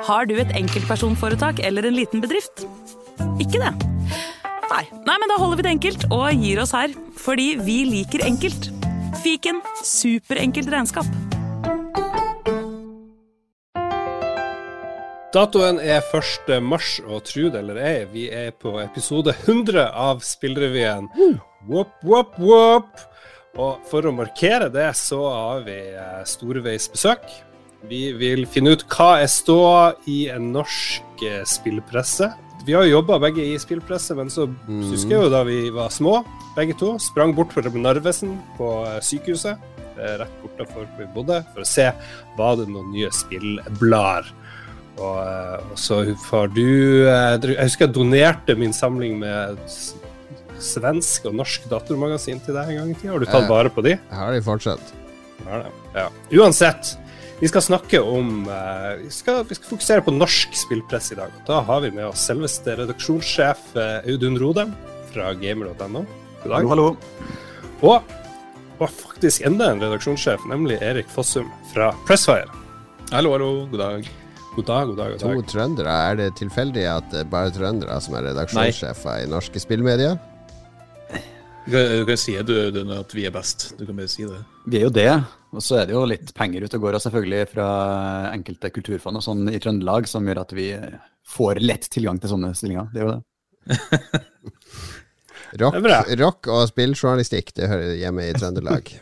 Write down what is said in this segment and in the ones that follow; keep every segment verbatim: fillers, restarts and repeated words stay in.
Har du et enkeltpersonforetak eller en liten bedrift? Ikke det? Nei. Nei, men da holder vi det enkelt og gir oss her, fordi vi liker enkelt. Fiken, superenkelt regnskap. Datoen er første mars, og tro det eller ei, vi er på episode hundre av Spillrevyen. Whoop, whoop, whoop! Og for å markere det, så har vi Storveis besøk. Vi vil finne ut hva er stå i en norsk spillpresse. Vi har jo jobbet begge i spillpresse, men så mm. husker jeg jo da vi var små, begge to, sprang bort fra Narvesen på sykehuset, rett bortenfor hvor vi bodde, for å se, var det noen nye spillblader. Og, og så har du, jeg husker jeg donerte min samling med svensk og norsk datormagasin til deg en gang i tiden. Har du tatt vare på de? Jeg har de fortsatt. Ja, ja. Uansett, vi skal snakke om, vi skal, vi skal fokusere på norsk spillpress i dag. Da har vi med oss selveste redaksjonssjef Audun Rodem fra gamer punktum no. God dag. Hallo, hallo. Og, og faktisk enda en redaksjonssjef, nemlig Erik Fossum fra Pressfire. Hallo, hallo. God dag. God dag, god dag, god dag. To trøndere, er det tilfeldig at det bare er trøndere som er redaksjonssjefer i norske spillmedier? Du kan, du kan si du, du, at vi er best, du kan bare si det. Vi er jo det, og så er det jo litt penger ut og går, og selvfølgelig fra enkelte kulturfond og sånn i Trøndelag, som gjør at vi får lett tilgang til sånne stillinger, det er jo det. rock, rock og spilljournalistikk, det hører hjemme i Trøndelag.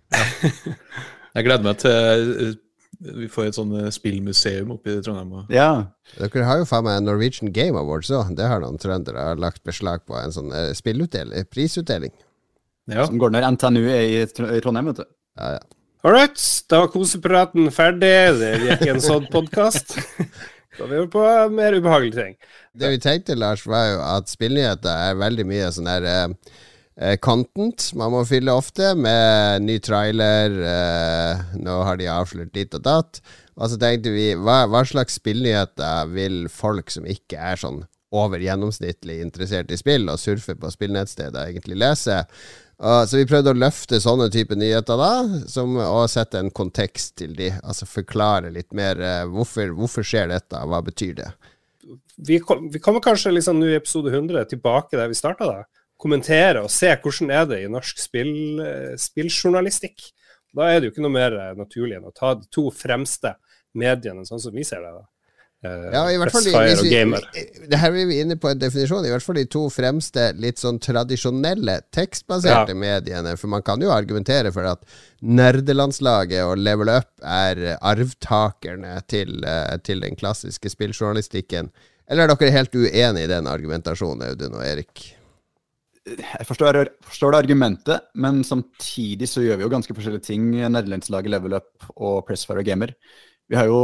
Jeg gleder meg til... Vi får et sånn spillmuseum oppe i Trondheim. Ja. Dere har jo faen meg Norwegian Game Awards også. Det har noen trøndere lagt beslag på. En sånn uh, spillutdeling, prisutdeling. Ja. Som går når N T N U er i, i Trondheim, vet du. Ja, ja. Alright, da var kosepraten ferdig. Det er ikke en sånn podcast. Da vi gjør på mer ubehagelige ting. Det vi tenkte, Lars, var jo at spillnyheter er veldig mye sånn her... Uh, content man må fylle ofte med ny trailer, eh, nå har de avslørt ditt og datt, og så tenkte vi, hva, hva slags spillnyheter vil folk som ikke er sånn over gjennomsnittlig interessert i spill og surfer på spillnettstedet egentlig lese, og, så vi prøvde å løfte sånne type nyheter da, som å sette en kontekst til de, altså forklare litt mer eh, hvorfor, hvorfor skjer dette, hva betyr det? Vi, kom, vi kommer kanskje liksom nå i episode hundre tilbake der vi startet da, kommentere og se hvordan er det i norsk spill, spilljournalistikk. Da er det jo ikke noe mer naturlig enn å ta de to fremste mediene, sånn som vi ser det da. Uh, ja, i hvert fall Pressfire og Gamer. Det her er vi inne på en definisjon, i hvert fall de to fremste litt sånn tradisjonelle tekstbaserte ja. mediene, for man kan jo argumentere for at nerdelandslaget og Level Up er arvtakerne til, uh, til den klassiske spilljournalistikken. Eller er dere helt uenige i den argumentasjonen, Audun og Erik? Jeg forstår, forstår det argumentet, men samtidig så gjør vi jo ganske forskjellige ting, nederlandslaget, Level Up og Pressfire og Gamer. Vi har jo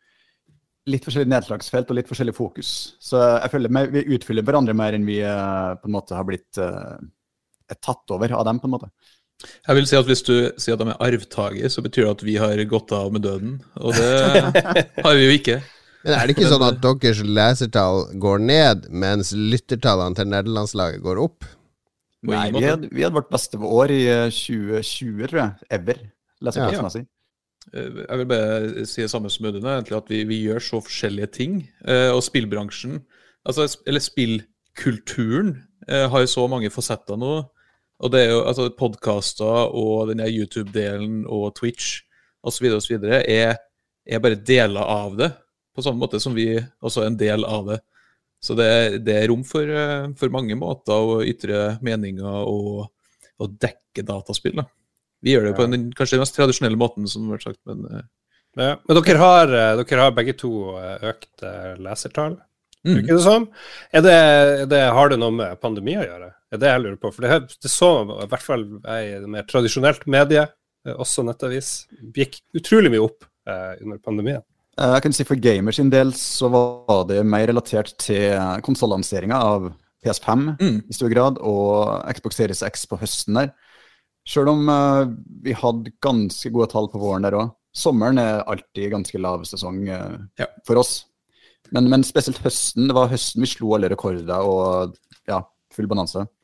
litt forskjellig nedslagsfelt og litt forskjellig fokus, så jeg føler vi utfyller hverandre mer enn vi på en måte har blitt uh, tatt over av dem på en måte. Jeg vil si at hvis du sier at de er arvtager, så betyr det at vi har gått av med døden, og det har vi jo ikke. Men er det ikke sånn at deres lesertall går ned, mens lyttertallene til nederlandslaget går opp? Nei, vi hadde, vi hadde vårt beste år i tjue tjue, tror jeg, ever. Leserplassen, ja. Si. Jeg vil bare si det samme som Audun, egentlig, at vi, vi gjør så forskjellige ting, og spillbransjen, altså, eller spillkulturen, har jo så mange fasetter nå, og det er jo, altså, podcaster og denne YouTube-delen og Twitch, og så videre og så videre, er, er bare deler av det, på samme måte som vi også er en del av det. Så det, det er rom for, for mange måter å ytre meninger og, og dekke dataspill. Da. Vi gjør det på en, kanskje den mest tradisjonelle måten, som har vært sagt. Men, ja, men dere, har, dere har begge to økt lesertall, mm. ikke det sånn? Er det, er det, har det noe med pandemi å gjøre? Er det jeg lurer på? For det, det så i hvert fall i mer tradisjonelt medie, også nettavis, gikk utrolig mye opp eh, under pandemien. Jeg kan si for gamers sin del så var det mer relatert til konsollanseringen av P S fem mm. i stor grad, og Xbox Series X på høsten der. Selv om uh, vi hadde ganske gode tall på våren der også. Sommeren er alltid ganske lav sesong uh, ja. for oss. Men, men spesielt høsten, det var høsten vi slo alle rekorder og ja, full bonanza.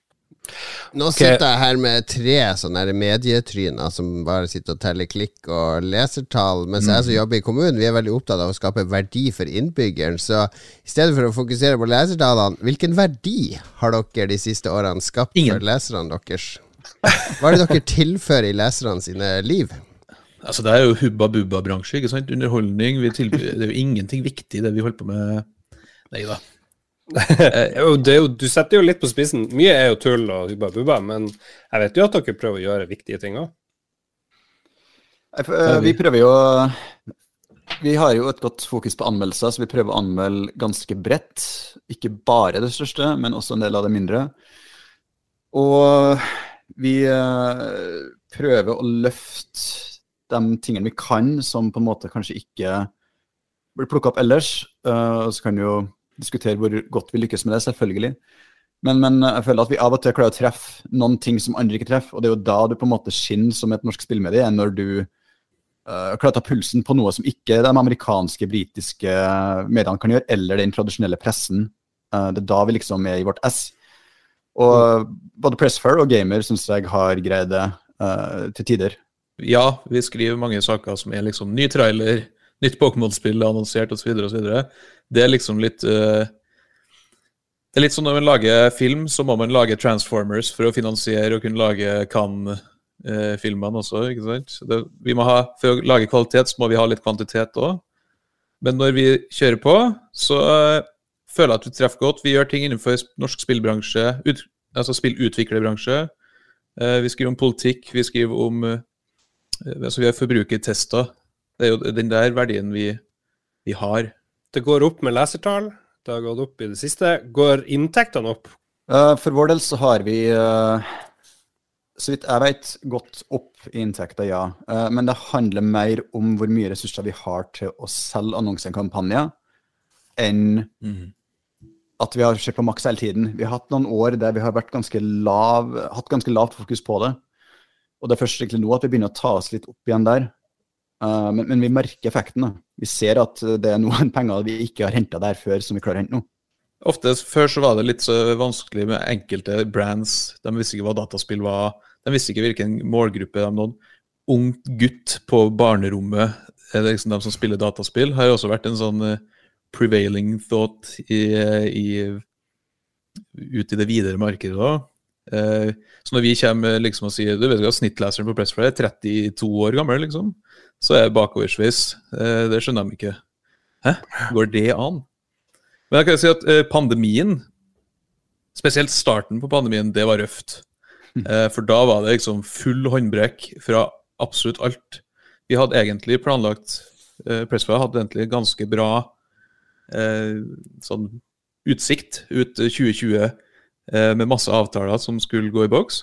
Nå sitter jeg her med tre sånne her medietryner som bare sitter og teller klikk og lesertall, mens jeg som jobber i kommunen, vi er veldig opptatt av å skape verdi for innbyggeren. Så i stedet for å fokusere på lesertallene, hvilken verdi har dere de siste årene skapt Ingen. for leserne deres? Hva er det dere tilfører i leserne sine liv? Altså det er jo hubba-bubba-bransje, ikke sant? Underholdning, vi tilbyr, det er jo ingenting viktig det vi holder på med. Nei da. det er jo, du setter jo litt på spissen. Mye er jo tull og hubba bubba, men jeg vet jo at dere prøver å gjøre viktige ting også. Vi prøver jo Vi har jo et godt fokus på anmeldelser, så vi prøver å anmelde ganske bredt, ikke bare det største, men også en del av det mindre. Og vi prøver å løfte de tingene vi kan, som på en måte kanskje ikke blir plukket opp ellers, og så kan vi jo diskutere hvor godt vi lykkes med det, selvfølgelig. Men, men jeg føler at vi av og til klarer å treffe noen ting som andre ikke treffer, og det er jo da du på en måte skinner som et norsk spillmedie, når du uh, klarer å ta pulsen på noe som ikke de amerikanske, britiske mediene kan gjøre, eller den tradisjonelle pressen. Uh, det er da vi liksom er i vårt ess. Og mm. både Pressfire og Gamer synes jeg har greid det uh, til tider. Ja, vi skriver mange saker som er liksom ny trailer, nytt Pokémon-spill annonsert og så videre og så videre. Det er liksom litt uh, det er litt sånn når man lager film, så må man lage Transformers for å finansiere og kunne lage Cannes-filmene uh, også, ikke sant? Det, vi må ha, for å lage kvalitet så må vi ha litt kvantitet også. Men når vi kjører på, så uh, føler jeg at vi treffer godt. Vi gjør ting innenfor norsk spillbransje, ut, altså spillutviklerbransje. Uh, vi skriver om politikk, vi skriver om uh, altså vi har forbrukertester. Det er jo den der verdien vi, vi har. Det går opp med lesertall, det har gått opp i det siste. Går inntektene opp? Uh, for vår del så har vi, uh, så vidt jeg vet, gått opp i inntekter, ja. Uh, men det handler mer om hvor mye ressurser vi har til å selge annonsekampanjer, enn mm. at vi har sett på maks hele tiden. Vi har hatt noen år der vi har vært ganske lav, hatt ganske lavt fokus på det. Og det er først egentlig nå at vi begynner å ta oss litt opp igjen der. Uh, men, men vi merker effekten da. Vi ser at det er noen penger vi ikke har hentet der før som vi klarer å hente nå. Ofte før så var det litt så vanskelig med enkelte brands. De visste ikke hva dataspill var. De visste ikke hvilken målgruppe de nådde. Ung gutt på barnerommet, er det liksom de som spiller dataspill, har jo også vært en sånn uh, prevailing thought i, i, ut i det videre markedet da. Uh, så når vi kommer liksom og sier, du vet ikke at snittleseren på Pressfire er trettito år gammel liksom, så er jeg bakoversvis. Uh, det skjønner de ikke. Hæ? Går det an? Men jeg kan si at uh, pandemien, spesielt starten på pandemien, det var røft. Uh, for da var det liksom full håndbrekk fra absolutt alt. Vi hadde egentlig planlagt, uh, Pressfire hadde egentlig ganske bra uh, sånn utsikt ut tjue tjue, med masse avtaler som skulle gå i boks.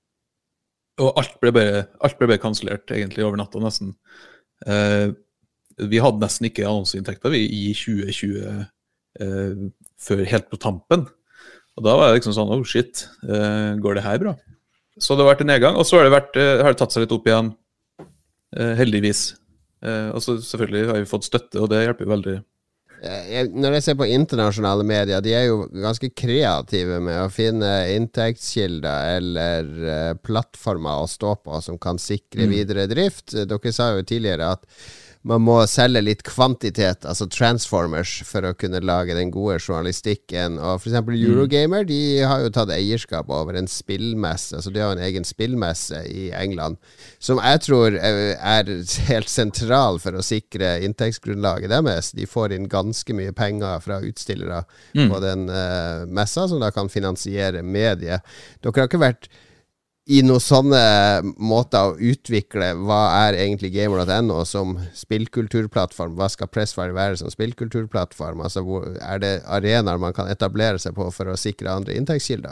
Og alt ble bare, alt ble bare kansellert egentlig over natta nesten. Eh, vi hadde nesten ikke annonseinntekter vi i tjue tjue eh, før helt på tampen. Og da var det liksom sånn, oh shit, eh, går det her bra? Så det har vært en nedgang, og så har det, vært, eh, har det tatt seg litt opp igjen, eh, heldigvis. Eh, og så selvfølgelig har vi fått støtte, og det hjelper veldig. Jeg, når jeg ser på internasjonale medier, de er jo ganske kreative med å finne inntektskilder eller uh, plattformer å stå på som kan sikre mm. videre drift. Dere sa jo tidligere at man må selge litt kvantitet, altså Transformers, for å kunne lage den gode journalistikken. Og for eksempel Eurogamer, de har jo tatt eierskap over en spillmesse, altså de har en egen spillmesse i England, som jeg tror er helt sentral for å sikre inntektsgrunnlaget deres. De får inn ganske mye penger fra utstillere mm. på den uh, messa, som da kan finansiere mediet. Dere har ikke vært i noen sånne måter å utvikle hva er egentlig gamer punktum no som spillkulturplattform, hva skal Pressfire være som spillkulturplattform, altså hvor, er det arenaer man kan etablere seg på for å sikre andre inntektskilder?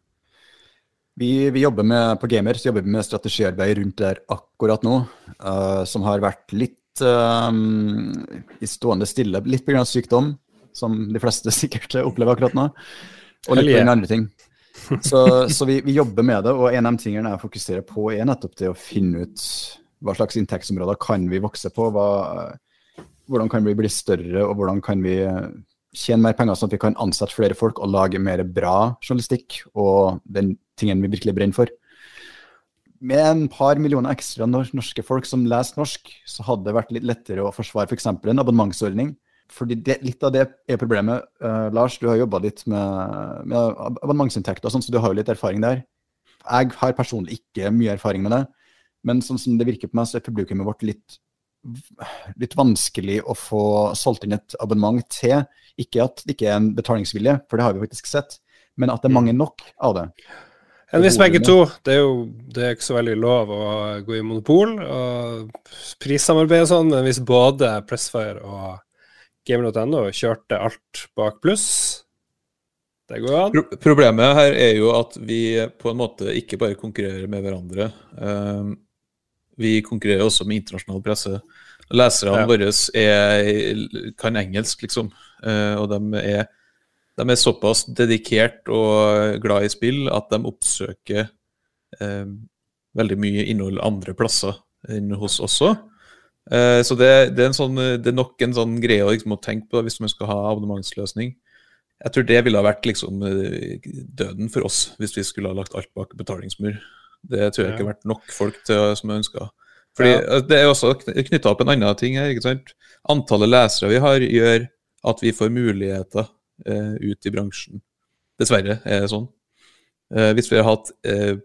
Vi, vi jobber med, på Gamer så jobber vi med strategiarbeid rundt der akkurat nå, uh, som har vært litt uh, i stående stille, litt på grunn av sykdom, som de fleste sikkert opplever akkurat nå, og litt på grunn av andre ting. Så, så vi, vi jobber med det, og en av de tingene jeg fokuserer på er nettopp det å finne ut hva slags inntektsområder kan vi vokse på, hva, hvordan kan vi bli større, og hvordan kan vi tjene mer penger sånn at vi kan ansette flere folk og lage mer bra journalistikk og den tingen vi virkelig brenner for. Med en par millioner ekstra norske folk som leser norsk, så hadde det vært litt lettere å forsvare for eksempel en abonnementsordning. Fordi det, litt av det er problemet. Uh, Lars, du har jobbet litt med, med abonnementsinntekter og sånn, så du har jo litt erfaring der. Jeg har personlig ikke mye erfaring med det, men sånn som det virker på meg, så er publikummet vårt litt, litt vanskelig å få solgt inn et abonnement til. Ikke at det ikke er en betalingsvilje, for det har vi faktisk sett, men at det er mange nok av det. En hvis begge to, det er jo det er ikke så veldig lov å gå i monopol og prissamarbeid og sånn, men hvis både Pressfire og Gamer punktum no kjørte alt bak pluss, det går an. Pro- problemet her er jo at vi på en måte ikke bare konkurrerer med hverandre. Um, vi konkurrerer også med internasjonal presse. Leserne Ja. våre er, kan engelsk, liksom, uh, og de er De er såpass dedikert og glad i spill at de oppsøker eh, veldig mye innhold andre plasser enn hos oss også. Eh, så det, det, er en sånn, det er nok en sånn greie å, liksom, å tenke på hvis man skal ha abonnementsløsning. Jeg tror det ville ha vært liksom, døden for oss hvis vi skulle ha lagt alt bak betalingsmur. Det tror jeg ikke har vært nok folk til som jeg ønsket. Fordi Ja. Det er også knyttet opp en annen ting her, ikke sant? Antallet lesere vi har gjør at vi får muligheter Uh, ut i bransjen. Dessverre er det sånn. Uh, hvis vi har hatt uh,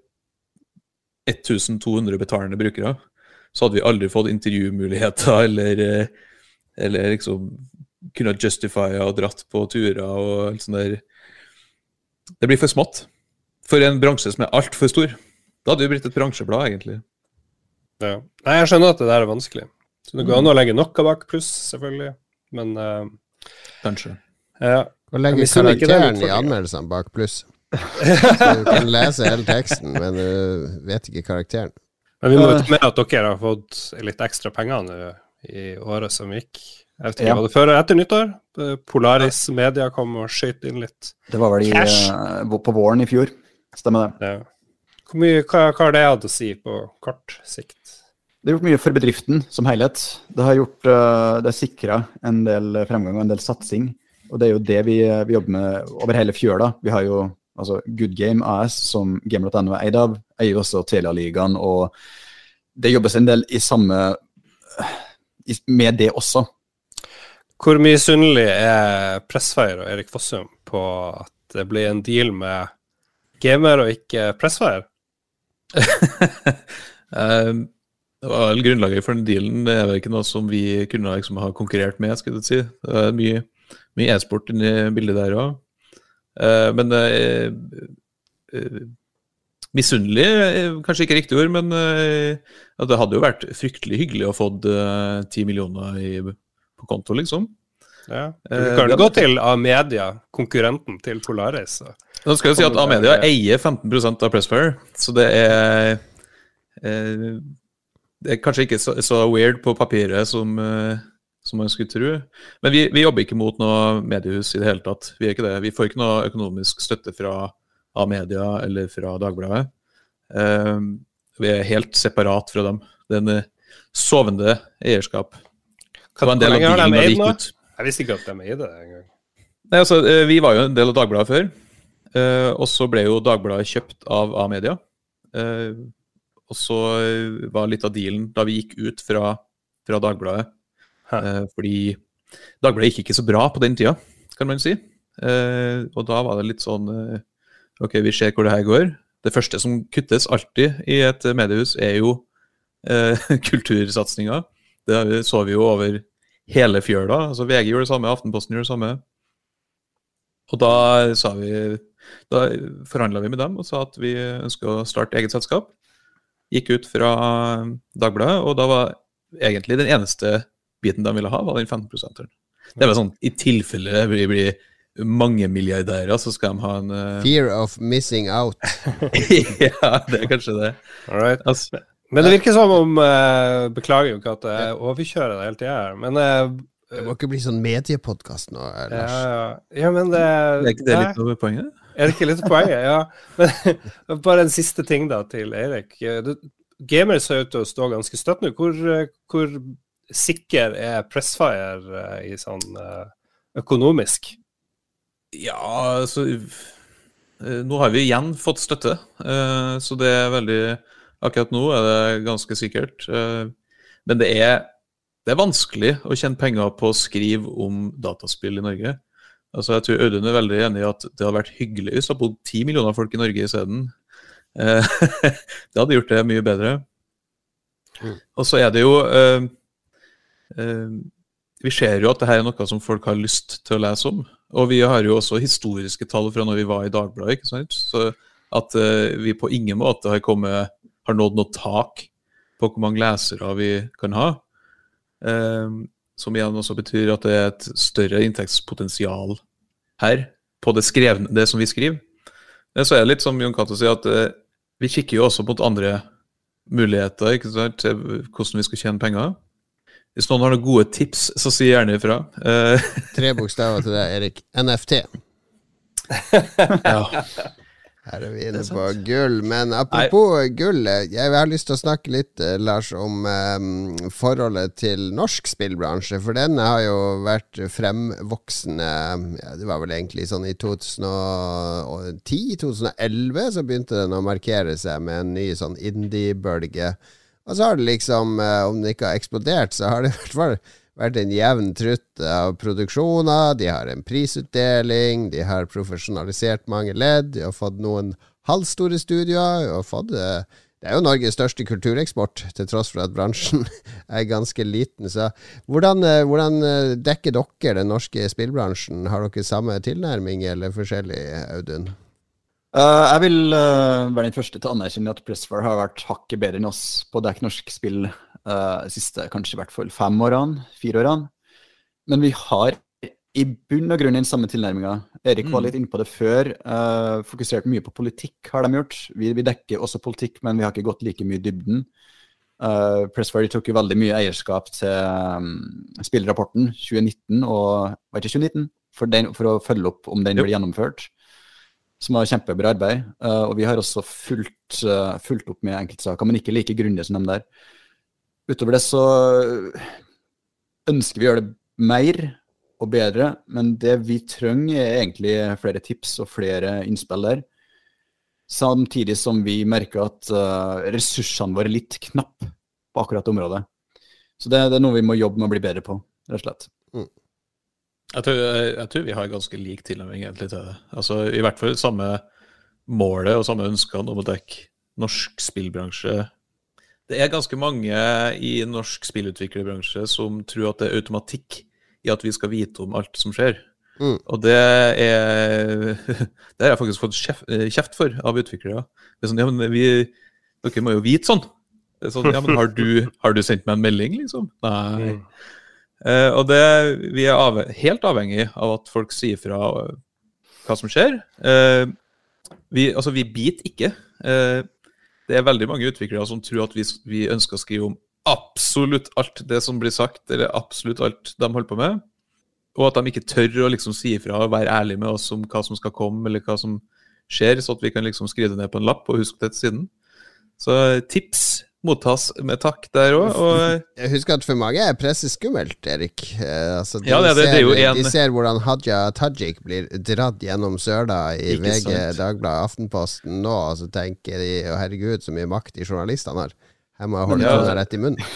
twelve hundre betalende brukere, så hadde vi aldri fått intervjumuligheter eller, uh, eller liksom kunne justify og dratt på turer og sånn der. Det blir for smått. For en bransje som er alt for stor. Da hadde det blitt et bransjeblad, egentlig. Ja. Nei, jeg skjønner at det der er vanskelig. Så det går an å legge noe bak pluss, selvfølgelig. Men uh, Kanskje. ja. Og legge Jeg misunner ikke den karakteren i utfordringen. anmeldelsene bak pluss. Så du kan lese hele teksten, men du vet ikke karakteren. Men vi må jo ta med at dere har fått litt ekstra penger nå i året som gikk. Jeg vet ikke, Ja. var det før og etter nyttår? Polaris Media kom og skjøt inn litt. Det var vel i, Cash. eh, på våren i fjor. Stemmer det. Ja. Hvor mye, hva, hva har det hatt å si på kort sikt? Det har gjort mye for bedriften som helhet. Det har gjort, eh, det har sikret en del fremgang og en del satsing. Og det er jo det vi, vi jobber med over hele fjøla. Vi har jo altså Good Game A S, som Gamer punktum no er eid av, eier jo også Telia-ligaen, og det jobbes en del i samme, i, med det også. Hvor mye sunnelig er Pressfire og Erik Fossum på at det blir en deal med Gamer og ikke Pressfire? um, det var vel grunnlaget for den dealen. Det er vel ikke noe som vi kunne liksom, ha konkurrert med, skal jeg si. Det er mye Mye e-sport inni bildet der også. Uh, men uh, uh, misunnelig er kanskje ikke riktig ord, men uh, det hadde jo vært fryktelig hyggelig å få uh, ti millioner i, på konto, liksom. Ja. Du Uh, kan det- gå til Amedia, konkurrenten til Polaris. Så. Nå skal jeg si at Amedia eier femten prosent av Pressfire, så det er uh, det er kanskje ikke så, så weird på papiret som uh, som man skulle tro. Men vi, vi jobber ikke mot noe mediehus i det hele tatt. Vi er ikke det. Vi får ikke noe økonomisk støtte fra A-media eller fra Dagbladet. Um, vi er helt separat fra dem. Det er en uh, sovende eierskap. Det var en del av Hvor lenge har dealen de da vi eid nå? gikk ut. Jeg visste ikke at de eide det engang. Nei, altså, uh, vi var jo en del av Dagbladet før, uh, og så ble jo Dagbladet kjøpt av A-media. Uh, og så uh, var litt av dealen da vi gikk ut fra, fra Dagbladet. Eh, fordi Dagbladet gikk ikke så bra på den tida, kan man si. Eh, og da var det litt sånn eh, ok, vi ser hvor det her går. Det første som kuttes alltid i et mediehus er jo eh, kultursatsninger. Det så vi jo over hele fjøla. Altså V G gjorde det samme, Aftenposten gjorde det samme. Og da sa vi da forhandlet vi med dem og sa at vi ønsker å starte eget selskap. Gikk ut fra Dagbladet, og da var egentlig den eneste biten de ville ha, var den femten prosenteren. Det var sånn, i tilfelle vi blir mange milliardærer, så skal de ha en... Uh... Fear of missing out. ja, det er kanskje det. Alright. Altså, Men det virker som om, uh, beklager jo ikke at jeg overkjører det hele tiden her, men... Uh, Det må ikke bli sånn mediepodcast nå, ja, Lars. ja. ja, men det... er ikke det Nei. litt over poenget? Er det ikke litt poenget? Ja. Men bare en siste ting da til Eirik. Du, Gamer ser ut til å stå ganske støtt nå. Hvor, hvor sikker er Pressfire i sånn økonomisk? Ja, altså nå har vi igjen fått støtte, så det er veldig, akkurat nå er det ganske sikkert, men det er, det er vanskelig å tjene penger på å skrive om dataspill i Norge. Altså jeg tror Audun er veldig enig i at det har vært hyggelig hvis det har bodd ti millioner folk i Norge i stedet. Det hadde gjort det mye bedre. Mm. Og så er det jo uh, uh, vi ser jo at det her er noe som folk har lyst til å lese om, og vi har jo også historiske tall fra når vi var i Dagbladet, ikke sant? Så at uh, vi på ingen måte har kommet, har nådd noe tak på hvor mange lesere vi kan ha, uh, som igjen også betyr at det er et større inntektspotensial her på det, skrevne, det som vi skriver. Så er det litt som Jon Cato sier at uh, vi kikker jo også mot andre muligheter, ikke sant, til hvordan vi skal tjene penger. Hvis noen har noen gode tips, så sier gjerne ifra. Uh, Tre bokstaver til deg, Erik. N F T. Ja. Her er vi inne på gull, men apropos Nei. gull, jeg har lyst til å snakke litt, Lars, om um, forholdet til norsk spillbransje, for den har jo vært fremvoksende, ja, det var vel egentlig sånn i to tusen og ti til to tusen og elleve, så begynte den å markere seg med en ny sånn indie-bølge, og så har det liksom, om det ikke har eksplodert, så har det i hvert fall vært en jevn trutt av produksjoner, de har en prisutdeling, de har profesjonalisert mange ledd, de har fått noen halvstore studier, og fått, det er jo Norges største kultureksport, til tross for at bransjen er ganske liten. Så hvordan, hvordan dekker dere den norske spillbransjen? Har dere samme tilnærming eller forskjellig, Audun? Uh, jeg vil uh, være den første til å anerkjenne at Pressfire har vært hakket bedre enn oss på å dekke norsk spill Uh, siste kanskje i hvert fall fem årene, fire årene. Men vi har i bunn og grunn den samme tilnærmingen. Erik var litt inne på det før, uh, fokusert mye på politikk har de gjort. Vi, vi dekker også politikk, men vi har ikke gått like mye i dybden. Uh, Pressfire tok jo veldig mye eierskap til um, spillrapporten tjue nitten, og var ikke tjue nitten? For, den, for å følge opp om den ble gjennomført. Som var kjempebra arbeid. Uh, og vi har også fulgt, uh, fulgt opp med enkeltsaker, men ikke like grundig som de der. Utover det så ønsker vi å gjøre det mer og bedre, men det vi trenger er egentlig flere tips og flere innspill der. Samtidig som vi merker at uh, ressursene våre er litt knapp på akkurat området. Så det, det er noe vi må jobbe med å bli bedre på, rett og slett. Mm. Jeg, tror, jeg, jeg tror vi har ganske lik tilnærming egentlig til det. Altså i hvert fall samme målet og samme ønskene om å dekke norsk spillbransje. Det er ganske mange i norsk spillutviklerbransje som tror at det er automatikk i at vi skal vite om alt som skjer. Mm. Og det er det har jeg faktisk fått kjeft, kjeft for av utviklere. Det er sånn, ja, men vi, dere må jo vite sånn. Det er sånn, ja, men har du, har du sendt meg en melding, liksom? Nei. Mm. Uh, og det, vi er av, helt avhengig av at folk sier fra hva som skjer. Uh, vi, altså, vi biter ikke. Uh, Det er veldig mange utviklere som tror at vi, vi ønsker å skrive om absolutt alt det som blir sagt, eller absolutt alt de holder på med, og at de ikke tør å liksom si ifra og være ærlige med oss om hva som skal komme, eller hva som skjer, så at vi kan liksom skrive det ned på en lapp og huske det til siden. Så tips mottas med takk der også. Og jeg husker at for mange er presse skummelt, Erik. Eh, altså, de, ja, det, det, ser, det er jo en... de ser hvordan Hadia Tajik blir dratt gjennom søla i Ikke V G, sant. Dagbladet, Aftenposten nå, og så tenker de, å herregud, så mye makt de journalistene har. Her må jeg holde ja. tunga rett i munnen.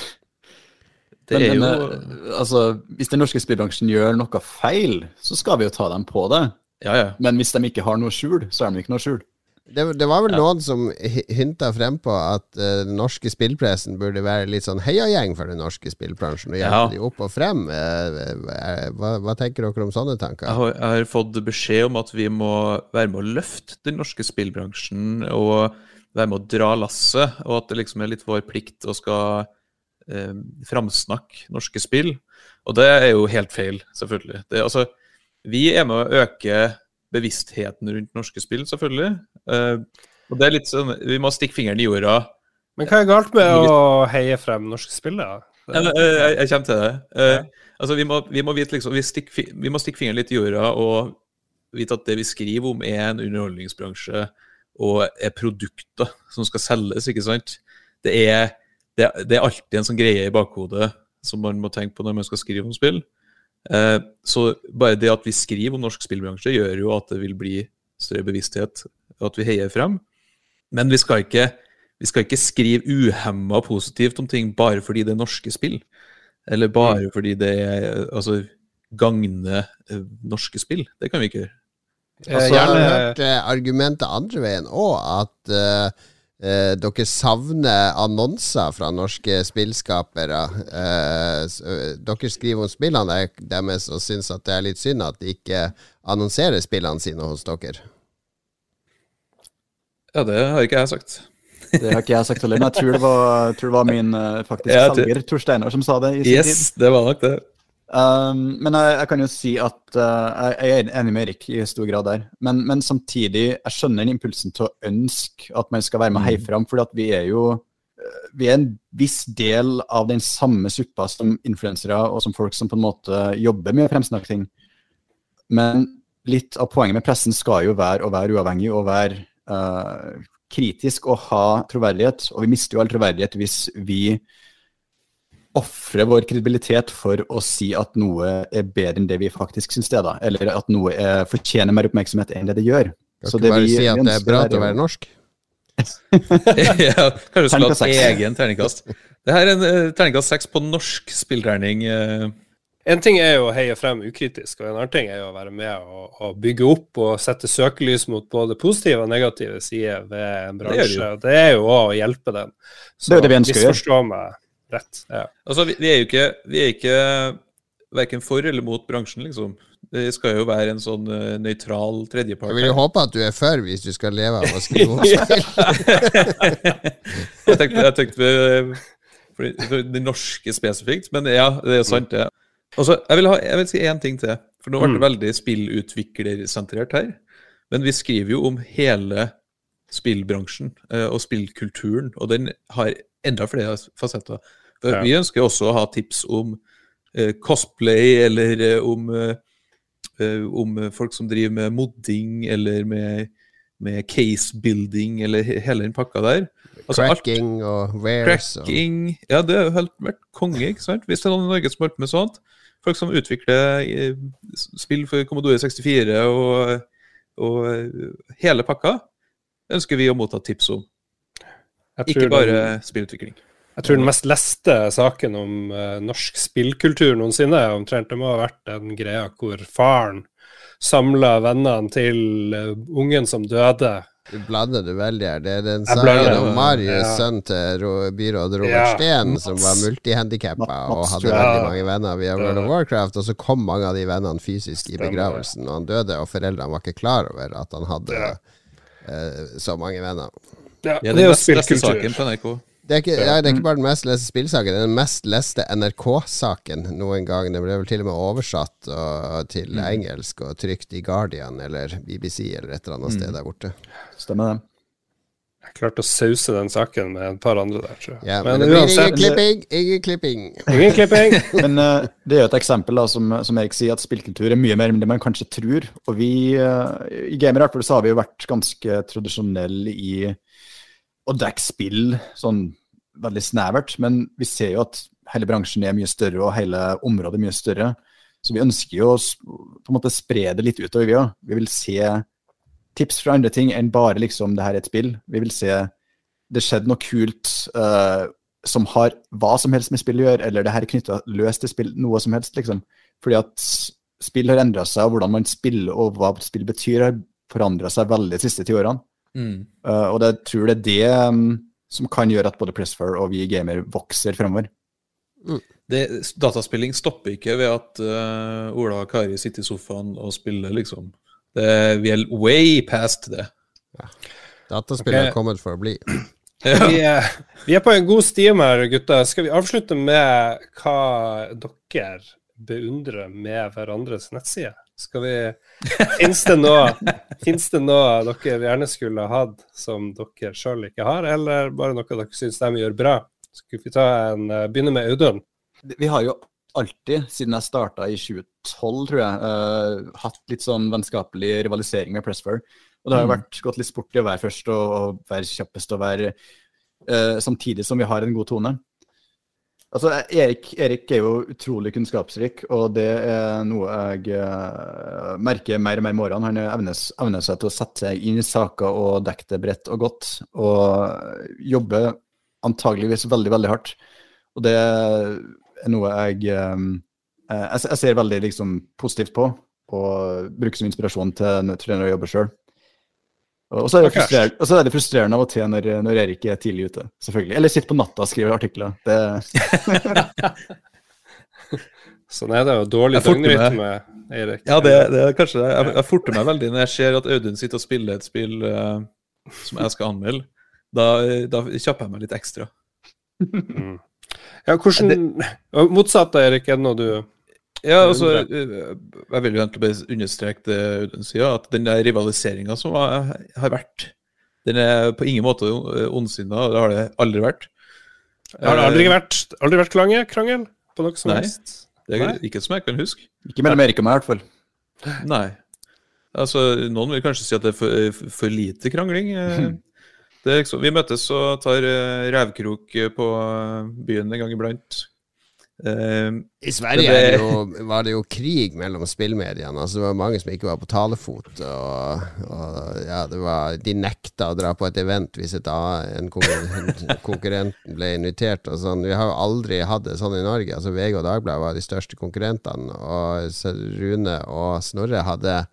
Det men, er men, jo... altså, hvis den norske spillbransjen gjør noe feil, så skal vi jo ta dem på det. Ja, ja. Men hvis de ikke har noe skjul, så er de ikke noe skjul. Det, det var vel ja. noen som hinta frem på at uh, den norske spillpressen burde være litt sånn heiagjeng for den norske spillbransjen, og hjelpe ja. de opp og frem. Uh, uh, hva, hva tenker dere om sånne tanker? Jeg har, jeg har fått beskjed om at vi må være med å løfte den norske spillbransjen, og være med å dra lasset, og at det liksom er litt vår plikt å skal uh, framsnakke norske spill. Og det er jo helt feil, selvfølgelig. Det, altså, vi er med å øke bevisstheten rundt norske spill, selvfølgelig. Uh, og det er litt sånn, vi må stikke fingeren i jorda. Men hva er galt med å heie frem norske spill, da? Jeg, jeg, jeg kommer til det. Uh, ja. Altså, vi må, vi må vite liksom, vi, stikker, vi må stikke fingeren litt i jorda, og vite at det vi skriver om er en underholdningsbransje, og er produkter som skal selges, ikke sant? Det er, det, det er alltid en sånn greie i bakhodet som man må tenke på når man skal skrive om spill. Eh, så bare det at vi skriver om norsk spillbransje gjør jo at det vil bli større bevissthet, og at vi heier frem. Men vi skal ikke, vi skal ikke skrive uhemmet positivt om ting bare fordi det er norske spill. Eller bare fordi det er, altså, gagner norske spill. Det kan vi ikke gjøre. Altså, jeg har hørt eh, argumentet andre veien også, at eh, eh, dere savner annonser fra norske spillskapere. Eh, så, dere skriver om spillene deres og synes at det er litt synd at de ikke annonserer spillene sine hos dere. Ja, det har ikke jeg sagt. Det har ikke jeg sagt heller, men jeg tror det var, tror det var min faktisk Ja, salger, Tor Steinar, som sa det i sin Yes, tid. det var nok det. Um, men jeg, jeg kan jo si at uh, jeg er enig med Erik i stor grad der, men, men samtidig, jeg skjønner den impulsen til å ønske at man skal være med hei frem, fordi at vi er jo uh, vi er en viss del av den samme suppa som influensere og som folk som på en måte jobber med fremsnakking. Men litt av poenget med pressen skal jo være å være uavhengig og være uh, kritisk og ha troverdighet, og vi mister jo all troverdighet hvis vi offre vår kredibilitet for å si at noe er bedre enn det vi faktisk synes det da, eller at noe er, fortjener mer oppmerksomhet enn det det gjør. Kan Så ikke det bare vi, si at vi det er bra til å være norsk? Ja, kanskje skulle Terningkast ha seks. egen terningkast. Det her er en uh, terningkast seks på norsk spillterning. Uh, En ting er jo å heie frem ukritisk, og en annen ting er jo å være med og, og bygge opp og sette søkelys mot både positive og negative sider ved en Det gjør bransje. det og Det er jo også å hjelpe den. Det er jo det vi ønsker å gjøre. misforstå meg rett. Ja. altså, vi, vi er jo ikke, vi er ikke hverken for eller mot bransjen, liksom. Det skal jo være en sånn uh, nøytral tredjepart. Jeg vil jo håpe at du er for hvis du skal leve av å skrive om spill. jeg tenkte, jeg tenkte for, for det norske spesifikt, men ja, det er jo sant det. Altså, jeg vil, ha, jeg vil si en ting til, for nå ble det veldig spillutviklersentrert her, men vi skriver jo om hele spillbransjen uh, og spillkulturen, og den har enda flere fasetter. For Ja. Vi ønsker også å ha tips om uh, cosplay, eller uh, om, uh, uh, om folk som driver med modding, eller med, med case-building, eller he hele den pakka der. Altså, alt- Cracking og wares. Og... Cracking, ja, det har jo helt vært konge, ikke sant? Hvis det er noen i Norge som har vært med sånt. Folk som utvikler eh, spill for Commodore sekstifire og, og eh, hele pakka, ønsker vi å motta tips om. Jeg Ikke tror bare den, spillutvikling. jeg tror den mest leste saken om uh, norsk spillkultur noensinne er omtrent det må ha vært den greia hvor faren samlet vennene til uh, ungen som døde. Du blander du veldig her. Det er den Jeg blander, saken om ja. Marius, Ja. sønn til ro- byråd Robert Ja, Steen, Mats. som var multihandikappa Mats, og hadde tror jeg. veldig mange venner via World of Warcraft, og så kom mange av de vennene fysisk i Stemmer. begravelsen, og han døde, og foreldrene var ikke klar over at han hadde Ja. eh, så mange venner. Ja, Det er det er den jo mest leste spillkultur. saken på N R K. Det er, ikke, ja, det er ikke bare den mest leste spillsaken, det er den mest leste N R K-saken noen gang. Det ble vel til og med oversatt og, til engelsk og trykt i Guardian eller B B C eller et eller annet sted der borte. Stemmer det. Jeg klarte å sause den saken med et par andre der, tror jeg. Ja, men, men det blir ingen uansett, klipping! Ingen klipping! ingen klipping. Men uh, det er jo et eksempel da, som, som Erik sier, at spillkultur er mye mer enn det man kanskje tror. Og vi, uh, i Gamer Art, så har vi jo vært ganske tradisjonelle i å dekke spill sånn veldig snevert, men vi ser jo at hele bransjen er mye større, og hele området er mye større. Så vi ønsker jo å s- på en måte spre det litt utover, vi også. Vi vil se tips fra andre ting enn bare liksom det her er et spill. Vi vil se det skjedde noe kult uh, som har hva som helst med spill å gjøre, eller det her er knyttet løst til spill, noe som helst, liksom. Fordi at spill har endret seg, og hvordan man spiller, og hva spill betyr, har forandret seg veldig de siste ti årene. Mm. Uh, og det, jeg tror det er det um, som kan gjøre at både Pressfire og vi gamer vokser fremover. Det, dataspilling stopper ikke ved at uh, Ola og Kari sitter i sofaen og spiller, liksom. Det, vi er way past det. Dataspill har Ok. kommet for å bli. Vi er, vi er på en god stime her, gutta. Skal vi avslutte med hva dere beundrer med hverandres nettside? Skal vi Fins det noe Finnes det noe dere gjerne skulle ha hatt som dere selv ikke har, eller bare noe dere synes de gjør bra? Skal vi ta en uh, begynne med Audun? Vi har jo alltid, siden jeg startet i tjue tolv, tror jeg, uh, hatt litt sånn vennskapelig rivalisering med Pressfire. Og det har jo vært gått litt sport i å være først og, og være kjappest og være uh, samtidig som vi har en god tone. Altså, Erik, Erik er jo utrolig kunnskapsrik, og det er noe jeg uh, merker mer og mer i morgen. Han evnes, evner seg til å sette seg inn i saker og dekke det bredt og godt, og jobber antageligvis veldig, veldig hardt. Og det er noe jeg, um, jeg, jeg ser veldig liksom, positivt på, og bruker som inspirasjon til, til når jeg jobber selv. Og så er, og så er det frustrerende av og til når, når Erik er tidlig ute, selvfølgelig. Eller sitter på natta og skriver artikler. Det... sånn er det jo dårlig døgnrytme, Erik. Ja, det, det er kanskje det. Jeg, jeg forter meg veldig når jeg ser at Audun sitter og spiller et spill uh, som jeg skal anmelde. Da, da kjapper jeg meg litt ekstra. Mm. Ja, hvordan... Motsatt da, Erik, er det noe du... Ja, altså, jeg vil jo egentlig bare understreke det Audun sier, at den der rivaliseringen som har, har vært, den er på ingen måte ondsinnet, og det har det aldri vært. Det har det aldri vært, aldri vært krangel, krangel på noe som Nei, helst? det er Nei. Ikke som jeg kan huske. Ikke mellom Erik og meg i hvert fall. Nei. Altså, noen vil kanskje si at det er for, for lite krangling. Det er liksom, vi møtes og tar revkrok på byen en gang iblant. Uh, I Sverige det, det jo, var det jo krig mellom spillmediene. Altså det var mange som ikke var på talefot, og, og ja, det var, de nekta å dra på et event hvis et, en konkurrent ble invitert og sånn. Vi har jo aldri hatt det sånn i Norge. Altså V G og Dagbladet var de største konkurrentene, og Rune og Snorre hadde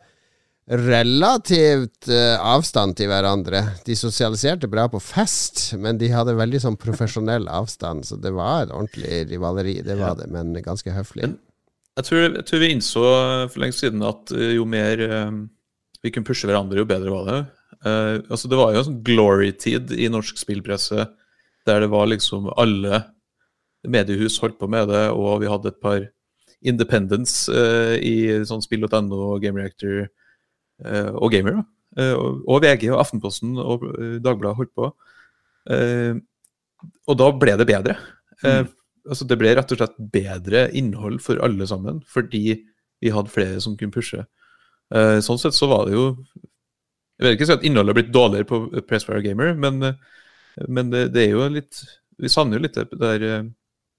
relativt uh, avstand til hverandre. De sosialiserte bra på fest, men de hadde veldig sånn profesjonell avstand, så det var et ordentlig rivaleri, det var det, men ganske høflig. Jeg tror, jeg tror vi innså for lenge siden at jo mer um, vi kunne pushe hverandre, jo bedre var det. Uh, altså det var jo en sånn glory-tid i norsk spillpresse, der det var liksom alle mediehus holdt på med det, og vi hadde et par independents uh, i sånn spill punkt no og Game Reactor, Uh, og Gamer, uh, og, og V G og Aftenposten og uh, Dagbladet holdt på. Uh, og da ble det bedre. Uh, mm. Altså det ble rett og slett bedre innhold for alle sammen, fordi vi hadde flere som kunne pushe. Uh, sånn sett så var det jo, jeg vil ikke si at innholdet har blitt dårligere på Pressfire Gamer, men, uh, men det, det er jo litt, vi savner jo litt det der, uh,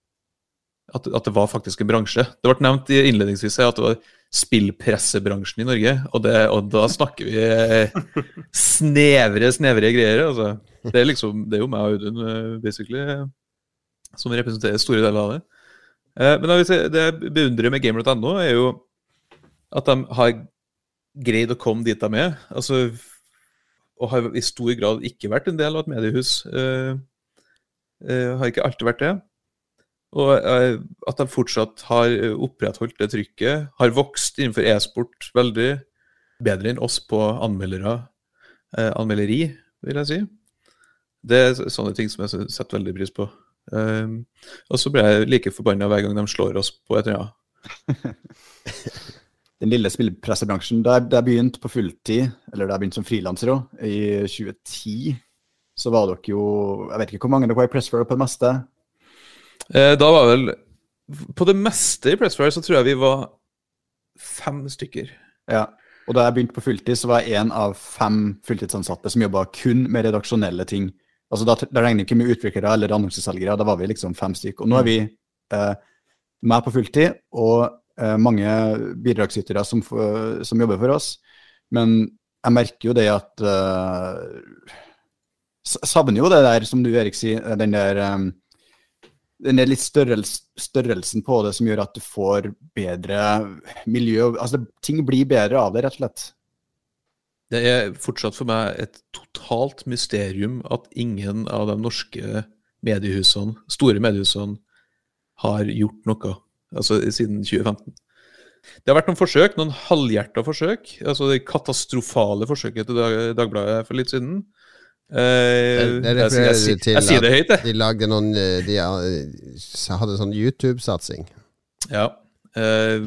at, at det var faktisk en bransje. Det ble nevnt i innledningsvis at det var spillpressebransjen i Norge, og, det, og da snakker vi snevre, snevre greier, altså. Det er liksom, det er jo meg og Audun, basically, som representerer store deler av det. Men da vil jeg si, det jeg beundrer med Gamer punkt no er jo at de har greid å komme dit de er, altså, og har i stor grad ikke vært en del av et mediehus. Uh, uh, har ikke alltid vært det. Og uh, at de fortsatt har opprettholdt det trykket, har vokst innenfor e-sport veldig, bedre enn oss på anmeldere, uh, anmelderi, vil jeg si. Det er sånne ting som jeg setter veldig pris på. Um, og så blir jeg like forbannet hver gang de slår oss på et eller annet. Den lille spillpressebransjen, da jeg begynte på fulltid, eller da jeg begynte som freelancer også, i tjue ti, så var dere jo, jeg vet ikke hvor mange dere var i Pressfire på det meste. Eh, da var vel, på det meste i Pressfire så tror jeg vi var fem stykker. Ja, og da jeg begynte på fulltid så var jeg en av fem fulltidsansatte som jobbet kun med redaksjonelle ting. Altså da, da regner vi ikke med utviklere eller annonseselgere, da var vi liksom fem stykker. Og nå er vi eh, med på fulltid, og eh, mange bidragsytere som, som jobber for oss. Men jeg merker jo det at eh, savner jo det der, som du Erik sier, den der... Eh, den er litt størrelse, størrelsen på det som gjør at du får bedre miljø. Altså, ting blir bedre av det, rett og slett. Det er fortsatt for meg et totalt mysterium at ingen av de norske mediehusene, store mediehusene, har gjort noe, altså siden tjue femten. Det har vært noen forsøk, noen halvhjerta forsøk, altså det katastrofale forsøket til Dag- Dagbladet for litt siden. Uh, det refererer jeg, jeg, til jeg sier det høyt, at de lagde noen, de hadde sånn YouTube-satsing. Ja. Uh,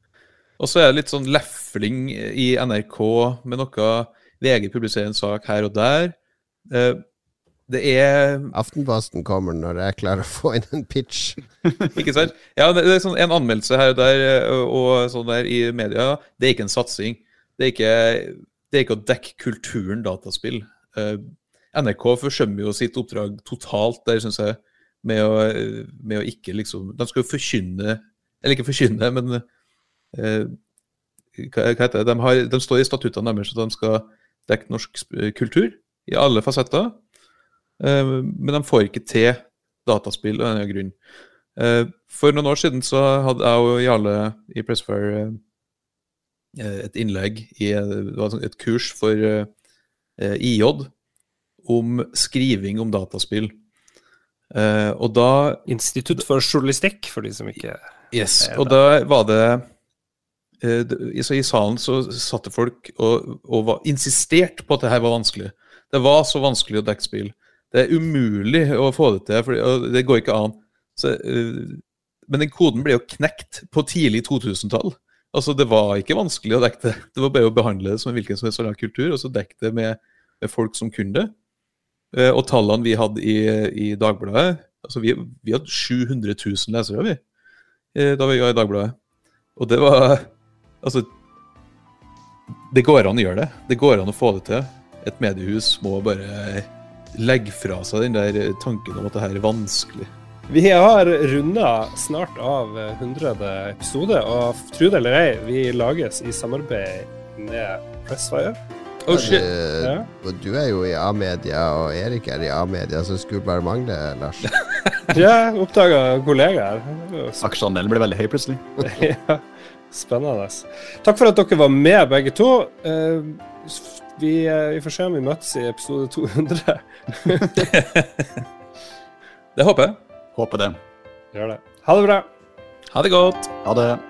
og så er det litt sånn leffling i N R K med noe, V G publiserer en sak her og der. Uh, det er... Aftenposten kommer når jeg klarer å få inn en pitch. Ikke sant? Ja, det er sånn en anmeldelse her og der, og sånn der i media. Det er ikke en satsing. Det er ikke, det er ikke å dekke kulturen dataspill. Uh, N R K forsømmer jo sitt oppdrag totalt der, synes jeg. med å, med å ikke liksom De skal jo forkynne, eller ikke forkynne, men eh, hva, hva heter det? De, har, de står i statuttene deres at de skal dekke norsk kultur i alle fasetter, eh, men de får ikke til dataspill av denne grunn. Eh, for noen år siden så hadde jeg og Jarle i Pressfire eh, et innlegg i det var et kurs for eh, I J om skriving om dataspill. Eh, og da Institutt for journalistikk, for de som ikke Yes, og da var det eh, i, så I salen så satte folk og, og var insistert på at det her var vanskelig. Det var så vanskelig å dekke spill. Det er umulig å få det til, for det går ikke an. Så, eh, men den koden ble jo knekt på tidlig to tusen-tall. Altså, det var ikke vanskelig å dekke det. Det var bare å behandle det som en hvilken som helst annen kultur, og så dekke det med, med folk som kunne det. Eh, og tallene vi hadde i, i Dagbladet, altså vi, vi hadde sju hundre tusen lesere, vi, eh, da vi var i Dagbladet. Og det var, altså, det går an å gjøre det. Det går an å få det til. Et mediehus må bare legge fra seg den der tanken om at det her er vanskelig. Vi har rundet snart av hundrede episode, og tro det eller ei, vi lages i samarbeid med Pressfire. Oh shit! Ja. Du er jo i A-media, og Erik er i A-media, så skulle bare mangle, Lars. Ja, oppdaget kollegaer. Aksjeandelen ble veldig høy plutselig. Ja, spennende. Takk for at dere var med, begge to. Vi, vi får se om vi møtes i episode to hundre. Det håper jeg. Håper det. Gjør det. Ha det bra. Ha det godt. Ha det.